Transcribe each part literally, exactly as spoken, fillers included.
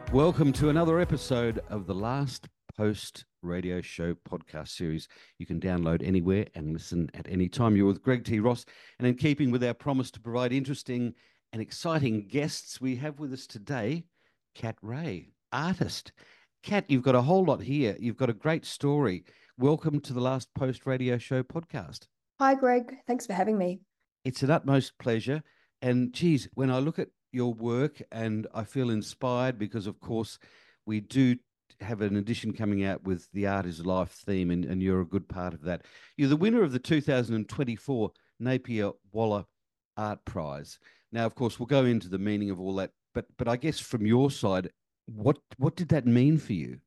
Welcome to another episode of the Last Post Radio Show podcast series. You can download anywhere and listen at any time. You're with Greg T. Ross, and in keeping with our promise to provide interesting and exciting guests, we have with us today Kat Ray, artist. Kat, you've got a whole lot here. You've got a great story. Welcome to the Last Post Radio Show podcast. Hi, Greg. Thanks for having me. It's an utmost pleasure. And geez, when I look at your work and I feel inspired because, of course, we do have an edition coming out with the Art is Life theme, and, and you're a good part of that. You're the winner of the two thousand twenty-four Napier Waller Art Prize. Now, of course, we'll go into the meaning of all that, but but I guess from your side, what what did that mean for you?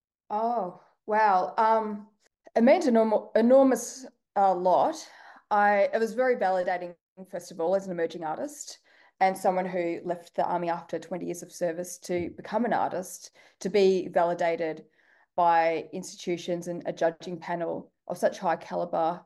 Oh, wow. Um, it meant an enorm- enormous uh, lot. I it was very validating, first of all, as an emerging artist and someone who left the army after twenty years of service to become an artist, to be validated by institutions and a judging panel of such high caliber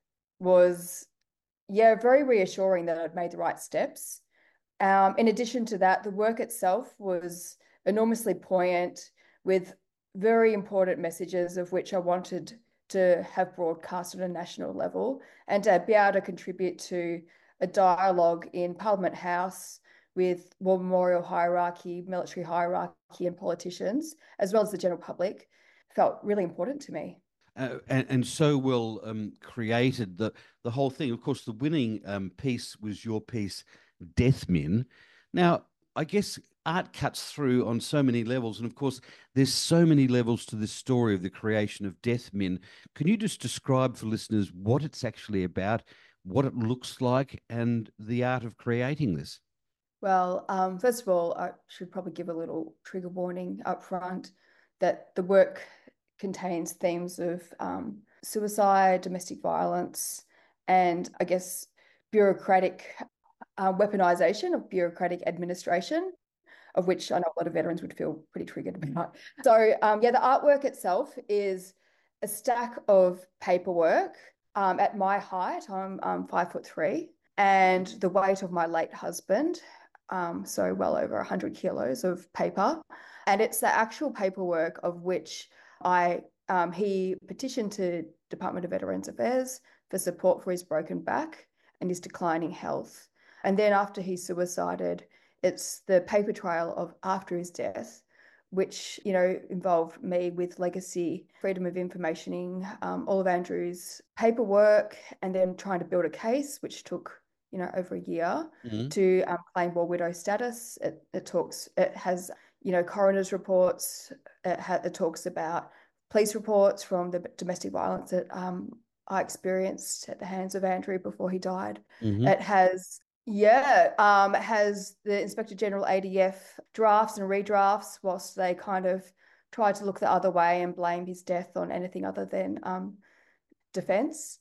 was, yeah, very reassuring that I'd made the right steps. Um, in addition to that, the work itself was enormously poignant with very important messages of which I wanted to have broadcast on a national level and to be able to contribute to a dialogue in Parliament House with war memorial hierarchy, military hierarchy, and politicians, as well as the general public, felt really important to me. Uh, and, and so well um, created the the whole thing. Of course, the winning um, piece was your piece, Death Min. Now, I guess art cuts through on so many levels, and of course, there's so many levels to this story of the creation of Death Min. Can you just describe for listeners what it's actually about, what it looks like, and the art of creating this? Well, um, first of all, I should probably give a little trigger warning up front that the work contains themes of um, suicide, domestic violence, and I guess bureaucratic uh, weaponization of bureaucratic administration, of which I know a lot of veterans would feel pretty triggered about. So, um, yeah, the artwork itself is a stack of paperwork. Um, at my height, I'm um, five foot three, and the weight of my late husband, um, so well over one hundred kilos of paper. And it's the actual paperwork of which I um, he petitioned to Department of Veterans Affairs for support for his broken back and his declining health. And then after he suicided, it's the paper trail of after his death, which, you know, involved me with legacy, freedom of informationing, um, all of Andrew's paperwork, and then trying to build a case, which took, you know, over a year Mhm. to um, claim war widow status. It, it talks, it has, you know, coroner's reports. It, ha- it talks about police reports from the domestic violence that um, I experienced at the hands of Andrew before he died. Mhm. It has yeah, um, it has the Inspector General A D F drafts and redrafts, whilst they kind of tried to look the other way and blame his death on anything other than um, defence.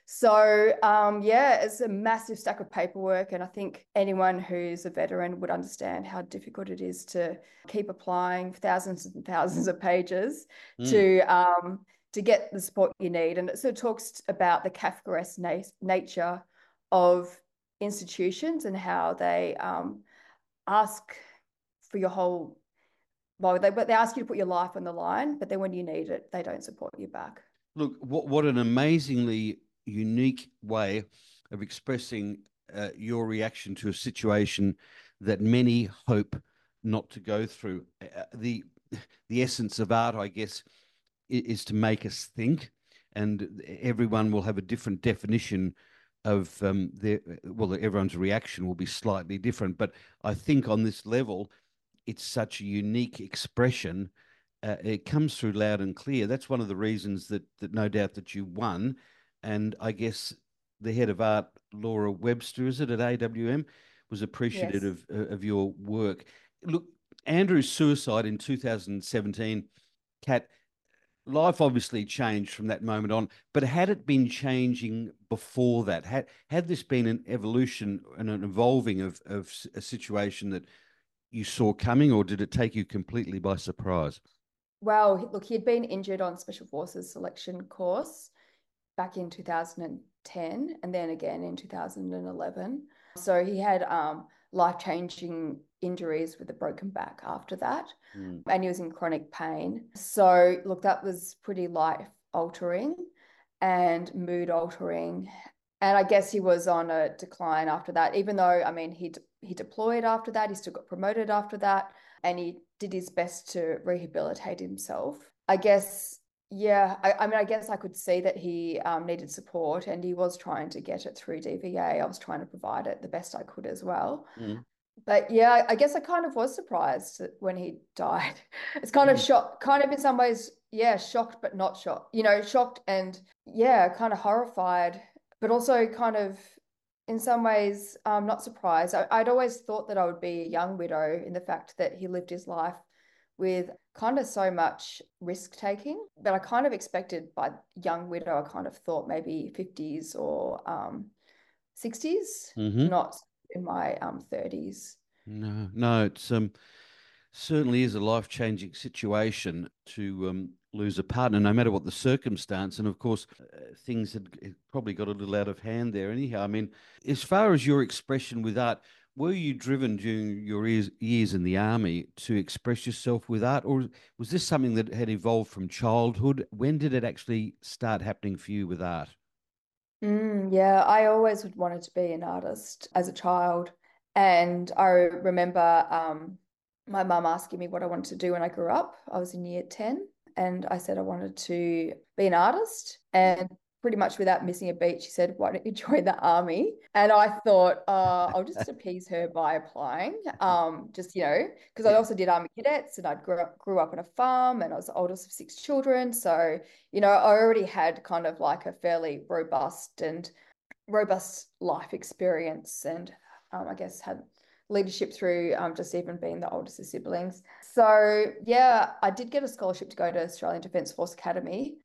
So, um, yeah, it's a massive stack of paperwork. And I think anyone who's a veteran would understand how difficult it is to keep applying thousands and thousands of pages Mm. to um, to get the support you need. And it sort of talks about the Kafkaesque na- nature of institutions and how they um, ask for your whole, well, they, they ask you to put your life on the line, but then when you need it, they don't support you back. Look, what what an amazingly unique way of expressing uh, your reaction to a situation that many hope not to go through. Uh, the the essence of art, I guess, is to make us think, and everyone will have a different definition of um, their. Well, everyone's reaction will be slightly different, but I think on this level, it's such a unique expression. Uh, it comes through loud and clear. That's one of the reasons that that no doubt that you won, and I guess the head of art, Laura Webster, is it at A W M, was appreciative Yes. of of your work. Look, Andrew's suicide in two thousand seventeen, Kat, life obviously changed from that moment on. But had it been changing before that? Had had this been an evolution and an evolving of of a situation that you saw coming, or did it take you completely by surprise? Well, look, he had been injured on Special Forces selection course back in two thousand ten and then again in two thousand eleven. So he had um, life-changing injuries with a broken back after that. Mm. And he was in chronic pain. So, look, that was pretty life altering and mood altering. And I guess he was on a decline after that, even though, I mean, he he deployed after that, he still got promoted after that, and he did his best to rehabilitate himself. I guess, yeah, I, I mean, I guess I could see that he um, needed support, and he was trying to get it through D V A. I was trying to provide it the best I could as well. Mm. But yeah, I guess I kind of was surprised when he died. It's kind of Mm. shocked, kind of in some ways, yeah, shocked, but not shocked. You know, shocked and yeah, kind of horrified, but also kind of in some ways um, not surprised. I, I'd always thought that I would be a young widow in the fact that he lived his life with kind of so much risk taking. But I kind of expected by young widow, I kind of thought maybe fifties or um, sixties, Mm-hmm. not in my um thirties. No, no, it's um certainly is a life-changing situation to um lose a partner, no matter what the circumstance. And of course, uh, things had had probably got a little out of hand there. Anyhow, I mean, as far as your expression with art, were you driven during your years, years in the army to express yourself with art, or was this something that had evolved from childhood? When did it actually start happening for you with art? Mm, yeah, I always would wanted to be an artist as a child. And I remember um, my mum asking me what I wanted to do when I grew up. I was in year ten and I said I wanted to be an artist. And pretty much without missing a beat, she said, "Why don't you join the army?" And I thought, uh, I'll just appease her by applying. Um, just, you know, because I Yeah. also did army cadets and I grew up, grew up on a farm and I was the oldest of six children. So you know, I already had kind of like a fairly robust and robust life experience and um, I guess had leadership through um, just even being the oldest of siblings. So yeah, I did get a scholarship to go to Australian Defence Force Academy.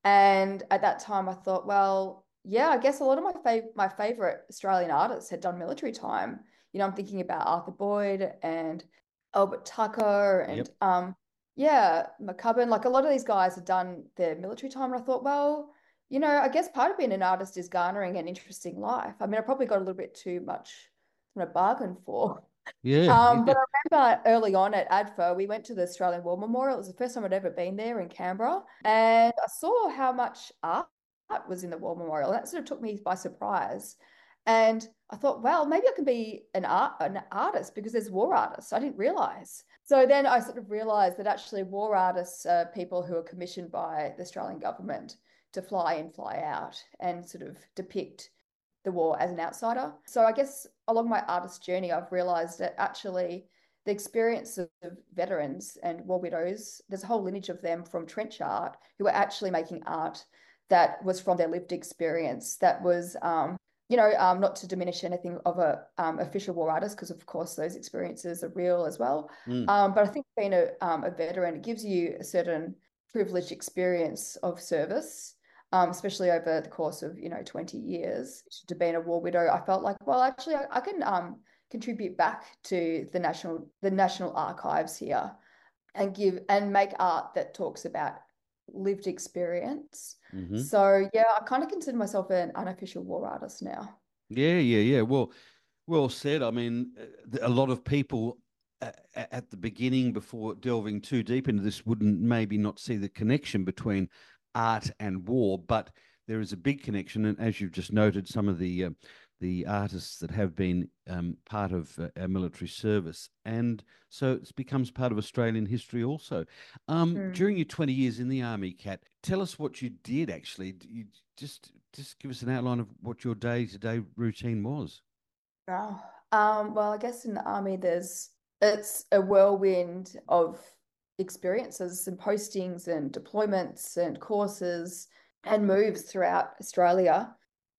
And at that time I thought, well, yeah, I guess a lot of my fav- my favorite Australian artists had done military time. You know, I'm thinking about Arthur Boyd and Albert Tucker and Yep. um yeah, McCubbin, like a lot of these guys had done their military time. And I thought, well, you know, I guess part of being an artist is garnering an interesting life. I mean, I probably got a little bit too much than a bargain for. Yeah. Um, Yeah. but I remember early on at A D F A, we went to the Australian War Memorial. It was the first time I'd ever been there in Canberra. And I saw how much art was in the War Memorial. That sort of took me by surprise. And I thought, well, maybe I can be an art an artist because there's war artists. I didn't realize. So then I sort of realized that actually war artists are people who are commissioned by the Australian government to fly in, fly out, and sort of depict the war as an outsider. So I guess along my artist journey, I've realized that actually the experience of veterans and war widows, there's a whole lineage of them from trench art who are actually making art that was from their lived experience, that was, um, you know, um, not to diminish anything of a um, official war artist, because of course those experiences are real as well. Mm. Um, but I think being a, um, a veteran, it gives you a certain privileged experience of service, um, especially over the course of, you know, twenty years. To being a war widow, I felt like, well, actually, I, I can um, contribute back to the national the national archives here and give and make art that talks about lived experience. Mm-hmm. So yeah, I kind of consider myself an unofficial war artist now. Yeah, yeah, yeah. Well, well said. I mean, uh, a lot of people uh, at the beginning, before delving too deep into this, wouldn't maybe not see the connection between art and war, but there is a big connection. And as you've just noted, some of the uh, the artists that have been um, part of uh, our military service, and so it becomes part of Australian history also. Um, Mm. during your twenty years in the army, Kat, tell us what you did actually. You just just give us an outline of what your day-to-day routine was. Oh, um, well, I guess in the army, there's it's a whirlwind of experiences and postings and deployments and courses and moves throughout Australia.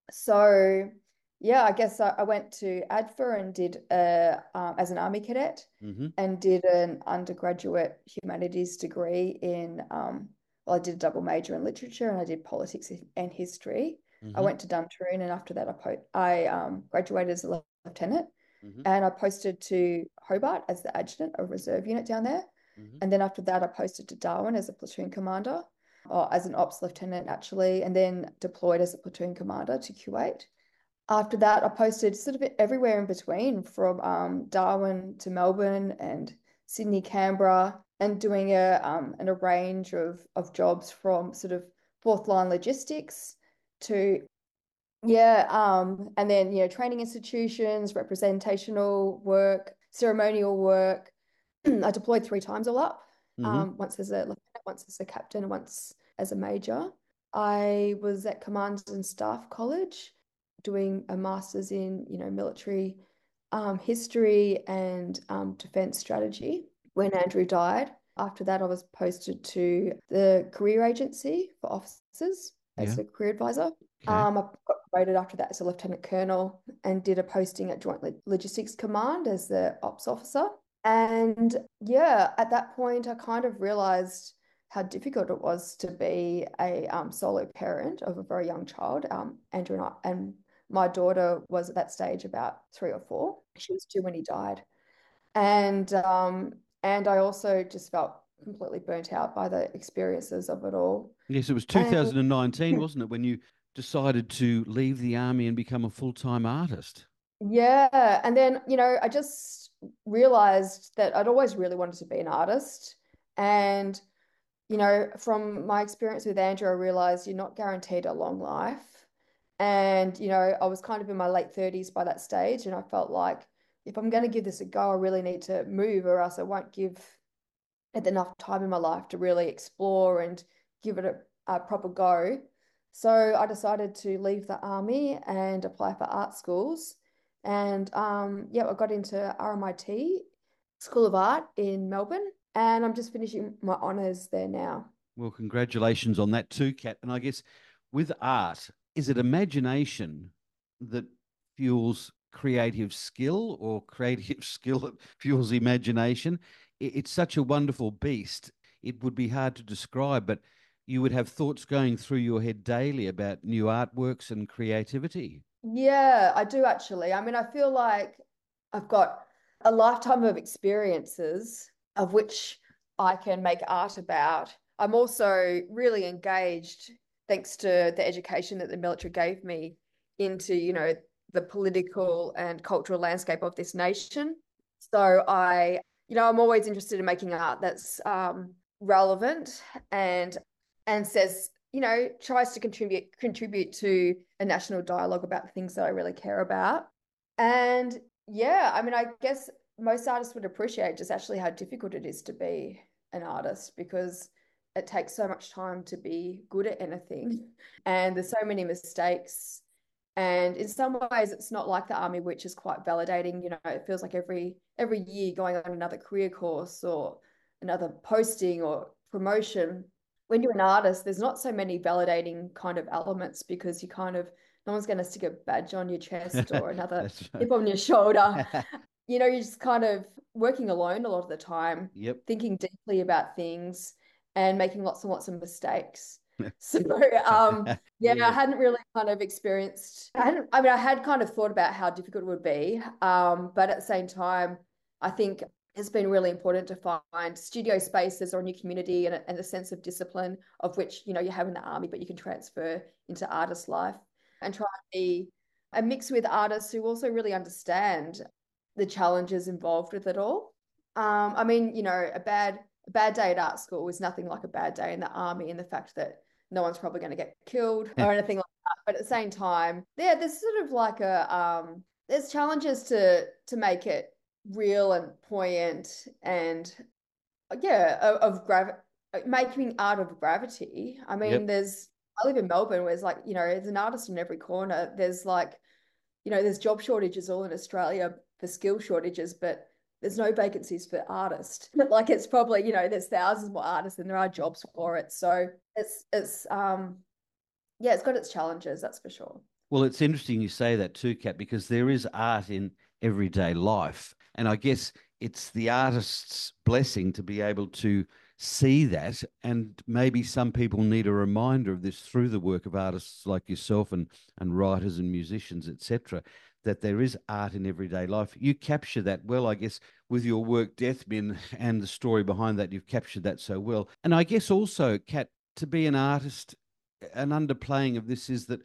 So, yeah, I guess I, I went to A D F A and did a, um, as an army cadet Mm-hmm. and did an undergraduate humanities degree in, um, well, I did a double major in literature and I did politics and history. I Mm-hmm. went to Duntroon and after that I po I um, graduated as a lieutenant Mm-hmm. and I posted to Hobart as the adjutant of reserve unit down there. Mm-hmm. And then after that, I posted to Darwin as a platoon commander, or as an ops lieutenant actually, and then deployed as a platoon commander to Kuwait. After that, I posted sort of everywhere in between, from um, Darwin to Melbourne and Sydney, Canberra, and doing a um, and a range of of jobs, from sort of fourth line logistics to, yeah, um, and then, you know, training institutions, representational work, ceremonial work. I deployed three times all up. Mm-hmm. Um, once as a lieutenant, once as a captain, and once as a major. I was at Command and Staff College doing a master's in, you know, military um, history and um, defense strategy when Andrew died. After that, I was posted to the career agency for officers Yeah. as a career advisor. Okay. Um, I got promoted after that as a lieutenant colonel and did a posting at Joint Logistics Command as the ops officer. And yeah, at that point, I kind of realized how difficult it was to be a um, solo parent of a very young child. Um, Andrew and I, and my daughter was at that stage about three or four. She was two when he died. And um, and I also just felt completely burnt out by the experiences of it all. Yes, it was And two thousand nineteen, wasn't it, when you decided to leave the army and become a full-time artist? yeah, and then, you know, I just realized that I'd always really wanted to be an artist. And, you know, from my experience with Andrew, I realized you're not guaranteed a long life. And, you know, I was kind of in my late thirties by that stage, and I felt like if I'm going to give this a go, I really need to move, or else I won't give it enough time in my life to really explore and give it a, a proper go. So I decided to leave the army and apply for art schools. And um, yeah, I got into R M I T School of Art in Melbourne, and I'm just finishing my honours there now. Well, congratulations on that too, Kat. And I guess with art, is it imagination that fuels creative skill, or creative skill that fuels imagination? It's such a wonderful beast. It would be hard to describe, but you would have thoughts going through your head daily about new artworks and creativity. Yeah, I do actually. I mean, I feel like I've got a lifetime of experiences of which I can make art about. I'm also really engaged, thanks to the education that the military gave me, into, you know, the political and cultural landscape of this nation. So I, you know, I'm always interested in making art that's um, relevant and and says, you know, tries to contribute contribute to a national dialogue about the things that I really care about. And yeah, I mean, I guess most artists would appreciate just actually how difficult it is to be an artist, because it takes so much time to be good at anything, and there's so many mistakes. And in some ways, it's not like the army, which is quite validating. You know, it feels like every every year going on another career course or another posting or promotion. When you're an artist, there's not so many validating kind of elements, because you kind of, no one's going to stick a badge on your chest or another That's chip on your shoulder. right. You know, you're just kind of working alone a lot of the time, Yep. thinking deeply about things and making lots and lots of mistakes. So, um, yeah, I Yeah. hadn't really kind of experienced, I hadn't, I mean, I had kind of thought about how difficult it would be. Um, but at the same time, I think it's been really important to find studio spaces or a new community, and a, and a sense of discipline, of which, you know, you have in the army, but you can transfer into artist life, and try and be a mix with artists who also really understand the challenges involved with it all. Um, I mean, you know, a bad a bad day at art school is nothing like a bad day in the army, in the fact that no one's probably going to get killed or anything like that. But at the same time, yeah, there's sort of like a um, there's challenges to to make it real and poignant, and yeah, of, of gravity, making art of gravity. I mean, Yep. there's I live in Melbourne, where it's like, you know, there's an artist in every corner. There's like, you know, there's job shortages all in Australia for skill shortages, but there's no vacancies for artists. Like, it's probably, you know, there's thousands more artists than there are jobs for it. So it's it's um yeah, it's got its challenges, that's for sure. Well, it's interesting you say that too, Kat, because there is art in everyday life. And I guess it's the artist's blessing to be able to see that. And maybe some people need a reminder of this through the work of artists like yourself, and, and writers and musicians, et cetera, that there is art in everyday life. You capture that well, I guess, with your work, Deathbin, and the story behind that. You've captured that so well. And I guess also, Kat, to be an artist, an underplaying of this is that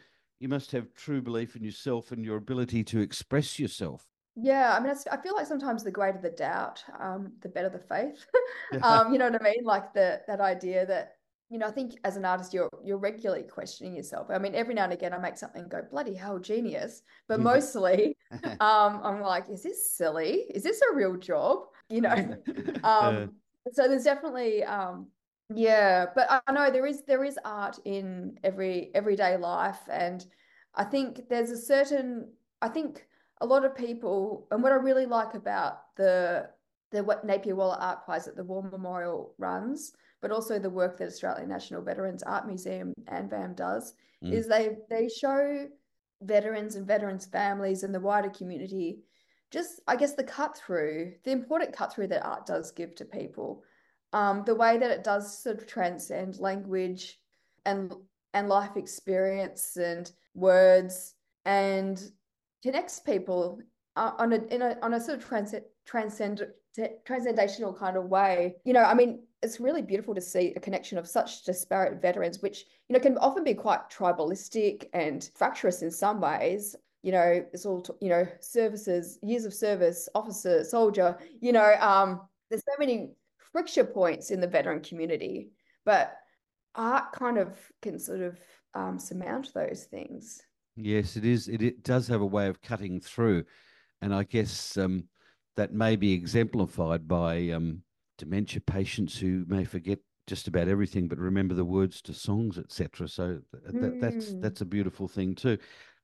you must have true belief in yourself and your ability to express yourself. Yeah, I mean, it's, I feel like sometimes the greater the doubt, um, the better the faith. Yeah. Um, you know what I mean? Like the that idea that, you know, I think as an artist, you're you're regularly questioning yourself. I mean, every now and again, I make something and go, bloody hell, genius. But mostly, um, I'm like, is this silly? Is this a real job? You know? Uh, Um, so there's definitely, um, yeah, but I know there is there is art in every everyday life, and I think there's a certain, I think a lot of people, and what I really like about the the what Napier Waller Art Prize that the War Memorial runs, but also the work that Australian National Veterans Art Museum and VAM does, mm, is they they show veterans and veterans' families and the wider community just, I guess, the cut through, the important cut through that art does give to people. Um, the way that it does sort of transcend language and and life experience and words, and connects people uh, on a in a on a sort of trans transcend transcendational kind of way. You know, I mean, it's really beautiful to see a connection of such disparate veterans, which, you know, can often be quite tribalistic and fractious in some ways. You know, it's all, you know, services, years of service, officer, soldier, you know, um, there's so many friction points in the veteran community, but art kind of can sort of um, surmount those things. yes, it is. It, it does have a way of cutting through. And I guess um, that may be exemplified by um, dementia patients who may forget just about everything but remember the words to songs, et cetera. So th- that, that's Mm. that's a beautiful thing too.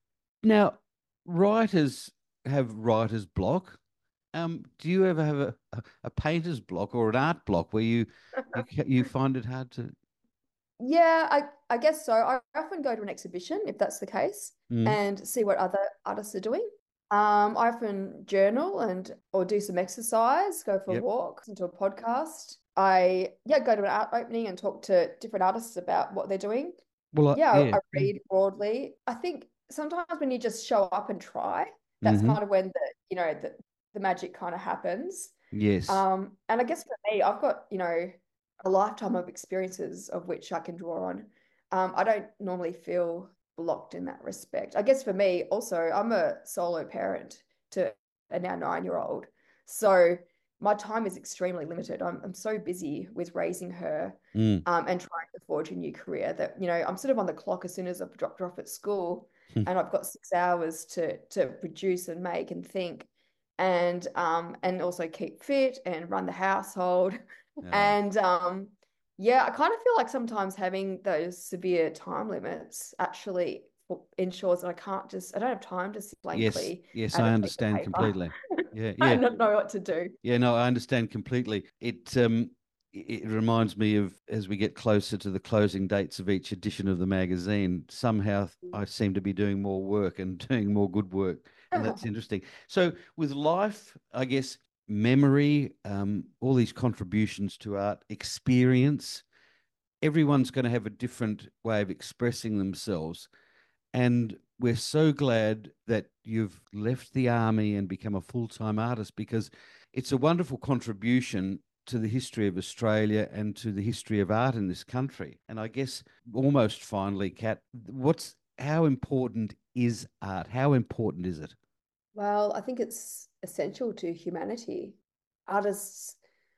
Now, writers have writer's block. Um, do you ever have a, a, a painter's block or an art block where you you ca- you find it hard to? Yeah, I, I guess so. I often go to an exhibition if that's the case Mm, and see what other artists are doing. Um, I often journal and or do some exercise, go for a yep. walk, listen to a podcast. I yeah, go to an art opening and talk to different artists about what they're doing. Well, I, Yeah, yeah. I, I Yeah. read broadly. I think sometimes when you just show up and try, that's Mm-hmm. kind of when the, you know, the, the magic kind of happens. Yes. Um, and I guess for me, I've got, you know, a lifetime of experiences of which I can draw on. Um, I don't normally feel blocked in that respect. I guess for me, also, I'm a solo parent to a now nine-year-old. So my time is extremely limited. I'm, I'm so busy with raising her Mm. um, and trying to forge a new career that, you know, I'm sort of on the clock as soon as I've dropped her off at school, and I've got six hours to to produce and make and think and um and also keep fit and run the household. Uh, And um yeah, I kind of feel like sometimes having those severe time limits actually ensures that I can't just I don't have time to sit yes. blankly Yes, at a I piece of understand paper completely. Yeah. Yeah. and not know what to do. Yeah, no, I understand completely. It um it reminds me of as we get closer to the closing dates of each edition of the magazine, somehow I seem to be doing more work and doing more good work. And that's interesting. So with life, I guess memory, um, all these contributions to art, experience, everyone's going to have a different way of expressing themselves. And we're so glad that you've left the army and become a full time artist because it's a wonderful contribution to the history of Australia and to the history of art in this country. And I guess almost finally, Kat, what's how important is art? How important is it? Well, I think it's essential to humanity. Artists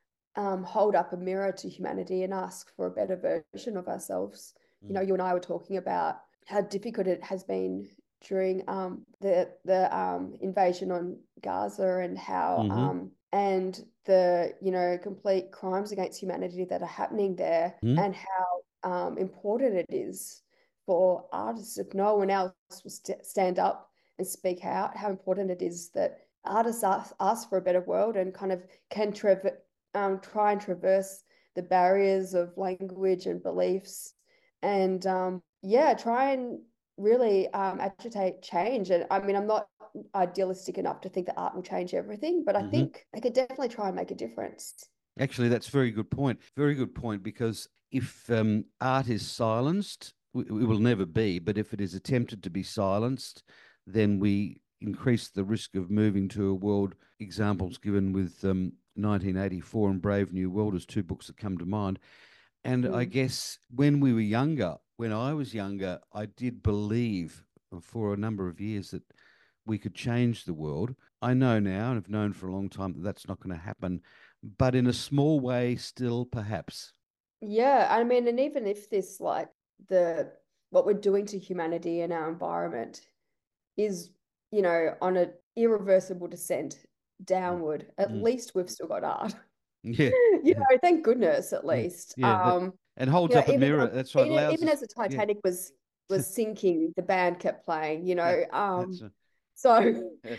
um, hold up a mirror to humanity and ask for a better version of ourselves. You know, Mm. you and I were talking about how difficult it has been during um, the the um, invasion on Gaza, and how Mm-hmm. um, and the, you know, complete crimes against humanity that are happening there, Mm. and how um, important it is for artists, if no one else will st stand up and speak out, how important it is that artists ask, ask for a better world and kind of can tra um, try and traverse the barriers of language and beliefs, and um, yeah, try and really um, agitate change. And I mean, I'm not idealistic enough to think that art will change everything, but I Mm-hmm. think I could definitely try and make a difference. Actually, that's a very good point. Very good point, because if um, art is silenced, it will never be, but if it is attempted to be silenced, then we increase the risk of moving to a world. Examples given with um, nineteen eighty-four and Brave New World as two books that come to mind. And I Mm. guess when we were younger, when I was younger, I did believe for a number of years that we could change the world. I know now, and have known for a long time, that that's not going to happen, but in a small way, still perhaps. Yeah, I mean, and even if this, like, the what we're doing to humanity and our environment is, you know, on an irreversible descent downward, at Mm. least we've still got art. Yeah. You know, thank goodness, at Yeah. least. Yeah, that- Um, and holds you know, up a even, mirror. um, That's right. even, Allows even us, as the yeah. Titanic was was sinking, the band kept playing, you know. That- Um, that's a- so, Yeah.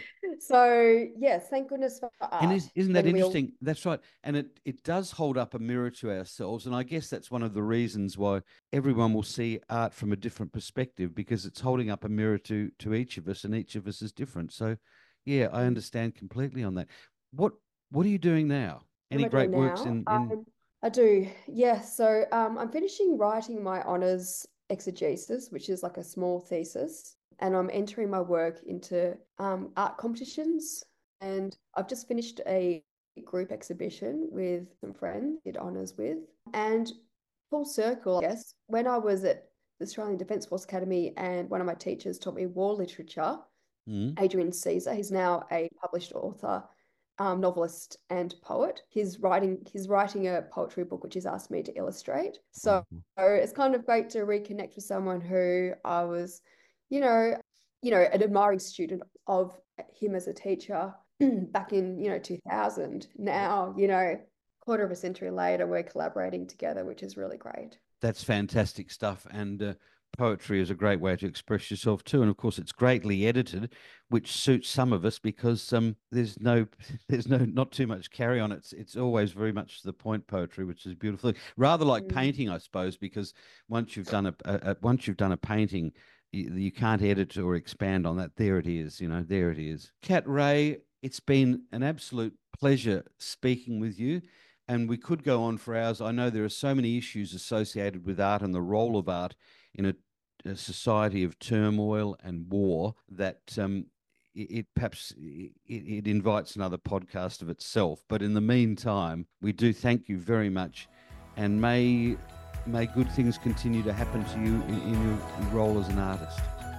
so yes, thank goodness for And art. is, isn't that when we all- interesting? That's right. And it, it does hold up a mirror to ourselves. And I guess that's one of the reasons why everyone will see art from a different perspective, because it's holding up a mirror to to each of us, and each of us is different. So, yeah, I understand completely on that. What what are you doing now? What Any am I great doing works now? in, in Um, I do, yes. So um, I'm finishing writing my honours exegesis, which is like a small thesis, and I'm entering my work into um, art competitions. And I've just finished a group exhibition with some friends I did honours with. And full circle, I guess, when I was at the Australian Defence Force Academy, and one of my teachers taught me war literature, Mm. Adrian Caesar. He's now a published author, um, novelist, and poet. He's writing he's writing a poetry book which he's asked me to illustrate. So, Mhm. so it's kind of great to reconnect with someone who I was, you know, you know, an admiring student of him as a teacher back in, you know, two thousand. Now, you know, quarter of a century later, we're collaborating together, which is really great. That's fantastic stuff. And uh, poetry is a great way to express yourself too. And of course, it's greatly edited, which suits some of us because um, there's no, there's no, not too much carry on. It's, it's always very much to the point poetry, which is beautiful. Rather like Mm. painting, I suppose, because once you've done a, a, a once you've done a painting, you, you can't edit or expand on that. There it is. You know, there it is. Kat Ray, it's been an absolute pleasure speaking with you. And we could go on for hours. I know there are so many issues associated with art and the role of art in a, a society of turmoil and war that um, it, it perhaps it, it invites another podcast of itself. But in the meantime, we do thank you very much, and may may good things continue to happen to you in, in your role as an artist.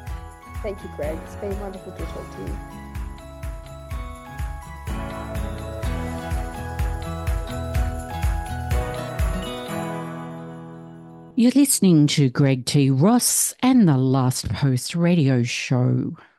Thank you, Greg. It's been wonderful to talk to you. You're listening to Greg T. Ross and the Last Post Radio Show.